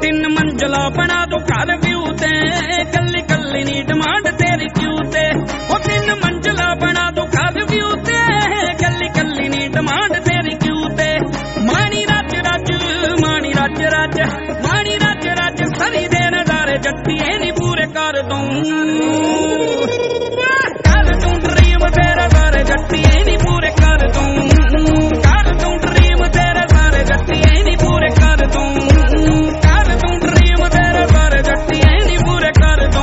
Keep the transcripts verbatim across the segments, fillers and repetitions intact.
ਤਿੰਨ ਮੰਜ਼ਲਾ ਬਣਾ ਦੋ ਘਰ ਵਿਊ ਤੇ ਕੱਲੀ ਕੱਲੀ ਨੀ ਡਿਮਾਂਡ ਤੇਰੀ ਕਿਉਂ ਤੇ ਉਹ ਤਿੰਨ ਮੰਜ਼ਲਾ ਬਣਾ ਦੋ ਘਰ ਵਿਊ ਤੇ ਕੱਲੀ ਕੱਲੀ ਨੀ ਡਿਮਾਂਡ ਤੇਰੀ ਕਿਉਂ ਤੇ ਮਾਣੀ ਰੱਜ ਰੱਜ ਮਾਣੀ ਰੱਜ ਰੱਜ ਮਾਣੀ ਰੱਜ ਰੱਜ ਸਰੀ ਦੇ ਨਜ਼ਾਰੇ ਜੱਟੀਏ ਨੀ ਪੂਰੇ ਕਰ ਦੂੰ ਕਰ ਦੂੰ ਡਰੀਮ ਤੇਰੇ ਸਾਰੇ ਜੱਟੀਏ ਨੀ ਪੂਰੇ ਕਰ ਦੂੰ ਕਰ ਦੂੰ ਡਰੀਮ ਤੇਰੇ ਸਾਰੇ ਜੱਟੀਏ ਨੀ ਪੂਰੇ ਕਰ ਦੂੰ ਕਰ ਦੂੰ ਡਰੀਮ ਤੇਰੇ ਸਾਰੇ ਜੱਟੀਏ ਨੀ ਪੂਰੇ ਕਰ ਦੂੰ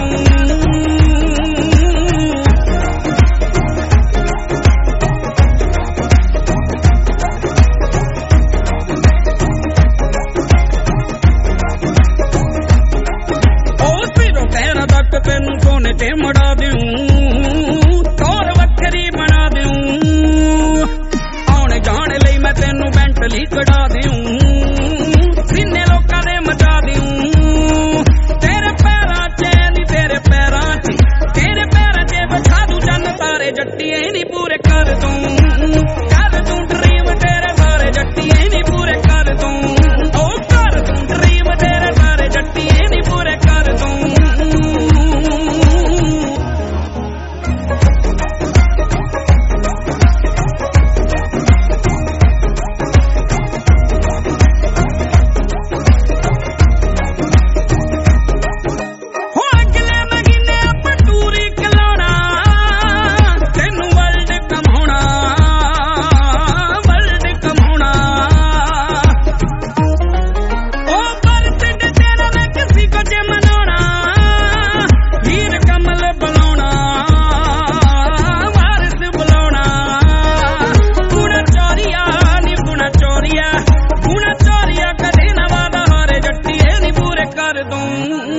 ਤੈਨੂੰ ਸੋਨੇ ਤੇ ਮੜਾ ਦਿਉ ਤੋਰ ਵੱਖਰੀ ਬਣਾ ਦਿਉ ਆਉਣੇ ਜਾਣ ਲਈ ਮੈਂ ਤੈਨੂੰ ਬੈਂਟਲੀ ਕਢਾ ਦਿਉ ਸੀਨੇ ਲੋਕਾਂ ਦੇ ਮਚਾ ਦਿਉ ਤੇਰੇ ਪੈਰਾਂ 'ਚ ਨੀ ਤੇਰੇ ਪੈਰਾਂ 'ਚ ਤੇਰੇ ਪੈਰਾਂ 'ਚ ਵਿਛਾ ਦੂੰ ਚੰਨ ਤਾਰੇ ਜੱਟੀਏ ਨੀ ਪੂਰੇ ਕਰ ਦੂੰ ਕਰ ਦੂੰ ਡਰੀਮ ਤੇਰੇ ਸਾਰੇ ਜੱਟੀਏ ਨੀ ਪੂਰੇ ਕਰ ਦੂੰ ਉਹ ਕਰ ਦੂੰ ਡਰੀਮ ਤੇਰੇ ਸਾਰੇ ਜੱਟੀਏ ਨੀ ਪੂਰੇ ਕਰ ਦੂੰ ਕਰ ਦੂੰ